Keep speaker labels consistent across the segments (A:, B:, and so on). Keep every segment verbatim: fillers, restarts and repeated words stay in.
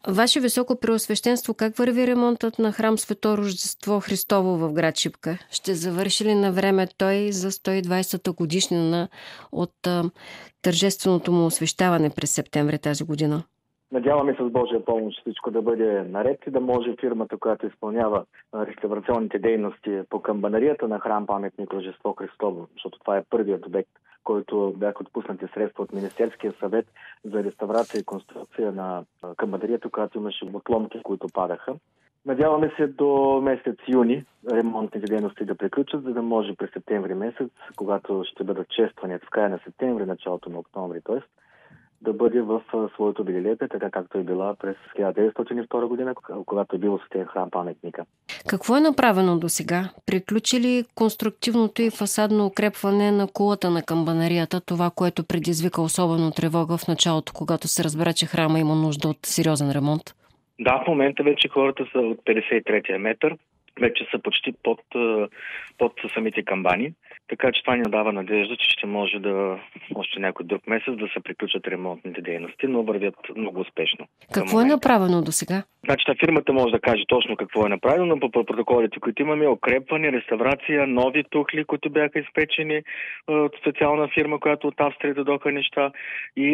A: Ваше високо преосвещенство, как върви ремонтът на храм Свето Рождество Христово в град Шипка? Ще завърши ли на време той за сто и двадесета годишнина от а, тържественото му освещаване през септември тази година?
B: Надяваме се с Божия помощ всичко да бъде наред и да може фирмата, която изпълнява реставрационните дейности по камбанарията на храм Паметник Рождество Христово, защото това е първият обект, който бяха отпуснати средства от Министерския съвет за реставрация и конструкция на камбанарията, която имаше отломки, които падаха. Надяваме се до месец юни ремонтните дейности да приключат, за да може през септември месец, когато ще бъдат чествани в края на септември, началото на октомври, т.е. да бъде в своето велелепие, така както е била през хиляда деветстотин и втора година, когато е бил осветен храм паметника.
A: Какво е направено до сега? Приключи ли конструктивното и фасадно укрепване на кулата на камбанарията, това, което предизвика особено тревога в началото, когато се разбра, че храма има нужда от сериозен ремонт?
B: Да, в момента вече хората са от петдесет и третия метър, вече са почти под, под самите камбани. Така че това ни дава надежда, че ще може да още някой друг месец да се приключат ремонтните дейности, но вървят много успешно.
A: Какво е направено до сега?
B: Значи, фирмата може да каже точно какво е направено, но по протоколите, които имаме, укрепване, реставрация, нови тухли, които бяха изпечени от специална фирма, която от Австрия дойдоха неща и,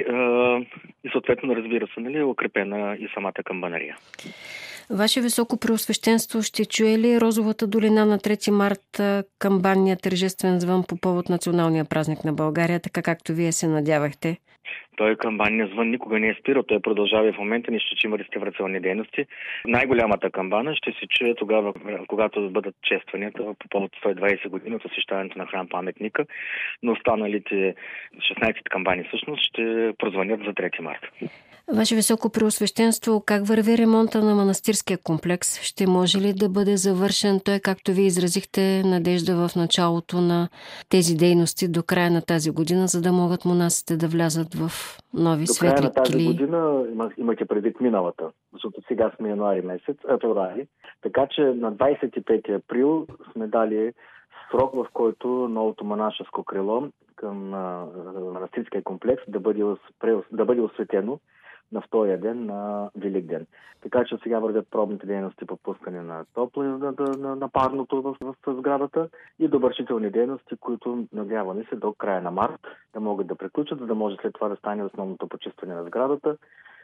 B: и съответно, разбира се, нали, укрепена и самата камбанария.
A: Ваше високо преосвещенство, ще чуе ли Розовата долина на трети март камбанния тържествен звън по повод националния празник на България, така както вие се надявахте?
B: Той камбанния звън никога не е спирал, той продължава и в момента, нищо, че има реставрационни дейности. Най-голямата камбана ще се чуе тогава, когато бъдат честванията по повод сто и двадесет години от освещаването на храм паметника, но останалите шестнадесет камбани всъщност ще прозвънят за трети март.
A: Ваше високо преосвещенство, как върви ремонта на манастирския комплекс? Ще може ли да бъде завършен той, както ви изразихте надежда в началото на тези дейности до края на тази година, за да могат монасите да влязат в нови светли килии?
B: До края на тази година имате предвид миналата, защото сега сме януари месец, а февруари. Така че на двадесет и пети април сме дали срок, в който новото монашеско крило към манастирския комплекс да бъде, да бъде осветено на втория ден на Велик ден. Така че сега вървят пробните дейности по пускане на топло на, на, на парното в, в, в сградата и довършителни дейности, които надяваме се до края на март да могат да приключат, за да може след това да стане основното почистване на сградата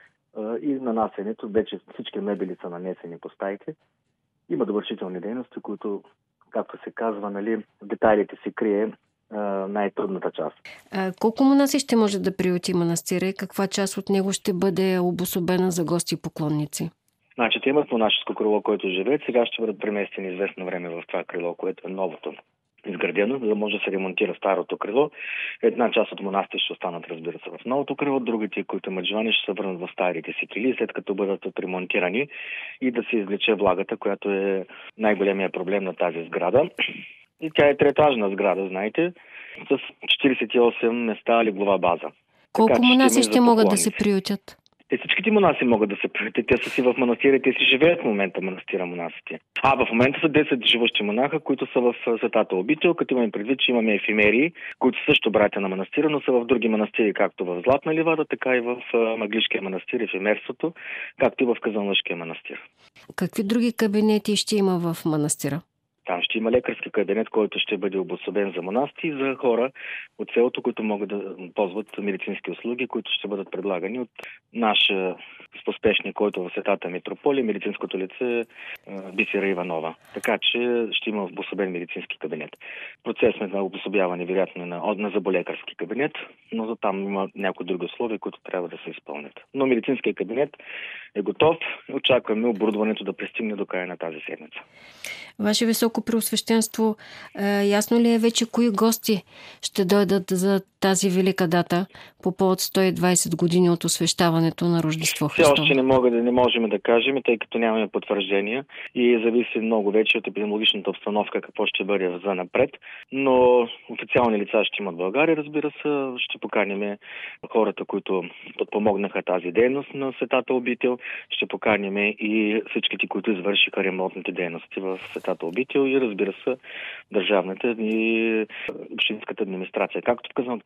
B: и нанасенето. Вече всички мебели са нанесени по стаите. Има довършителни дейности, които, както се казва, нали, в детайлите се крие най-трудната част.
A: А колко монаси ще може да приюти манастира и каква част от него ще бъде обособена за гости и поклонници?
B: Значи, те имат монашеско крило, което живеят. Сега ще бъдат преместени известно време в това крило, което е новото изградено, за да може да се ремонтира старото крило. Една част от монасите ще останат, разбира се, в новото крило, другите, които имат желание, ще се върнат в старите си килии, след като бъдат отремонтирани и да се извлече влагата, която е най-големия проблем на тази сграда. И тя е третажна сграда, знаете, с четиридесет и осем места леглова база.
A: Колко така, монаси ще, ще могат да се приютят?
B: Те всичките монаси могат да се приютят. Те са си в манастира и те си живеят в момента манастира монасите. А в момента са десет живущи монаха, които са в Светата обител, като имаме предвид, че имаме ефимерии, които са също братя на манастира, но са в други манастири, както в Златна ливада, така и в Мъглишкия манастир, ефимерството, както и в Казанлъшкия манастир.
A: Какви други кабинети ще има в манастира?
B: Там ще има лекарски кабинет, който ще бъде обособен за монасти и за хора от селото, които могат да ползват медицински услуги, които ще бъдат предлагани от наш споспешник, който в Светата митрополия, медицинското лице Бисера Иванова. Така че ще има обособен медицински кабинет. Процес на обособяване, вероятно, на, на заболекарски кабинет, но за там има някои други условия, които трябва да се изпълнят. Но медицинският кабинет е готов. Очакваме оборудването да пристигне до края на тази седмица.
A: Ваше високо преосвещенство, ясно ли е вече кои гости ще дойдат за тази велика дата по повод сто и двадесет години от освещаването на Рождество Христово?
B: Все още не, мога да, не можем да кажем, тъй като нямаме потвърждения и зависи много вече от епидемиологичната обстановка какво ще бъде за напред, но официални лица ще имат в България, разбира се, ще поканим хората, които подпомогнаха тази дейност на Светата обител, ще поканим и всичките, които извършиха ремонтните дейности в Светата обител и, разбира се, държавната и общинската администрация, както в Казан,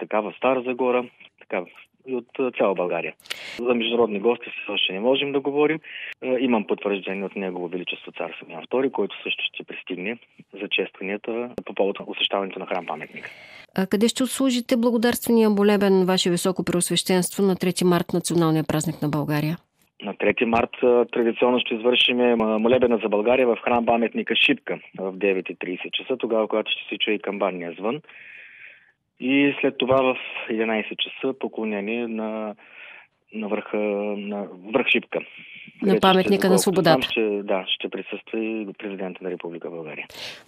B: така в Стара Загора, така и от цяла България. За международни гости все още не можем да говорим. Имам потвърждение от Негово Величество цар Симеон Втори, който също ще пристигне за честванията по повод на освещаването на храм-паметника.
A: А къде ще отслужите благодарствения молебен, Ваше Високо Преосвещенство, на трети март, националния празник на България?
B: На трети март традиционно ще извършим молебена за България в храм-паметника Шипка в девет и трийсет часа, тогава, когато ще се чуе и камбанния звън. И след това в единайсет часа поклонение на, на, върха, на върх Шипка.
A: На паметника
B: ще,
A: на свободата.
B: Ще, да, ще присъства и президента на Република България.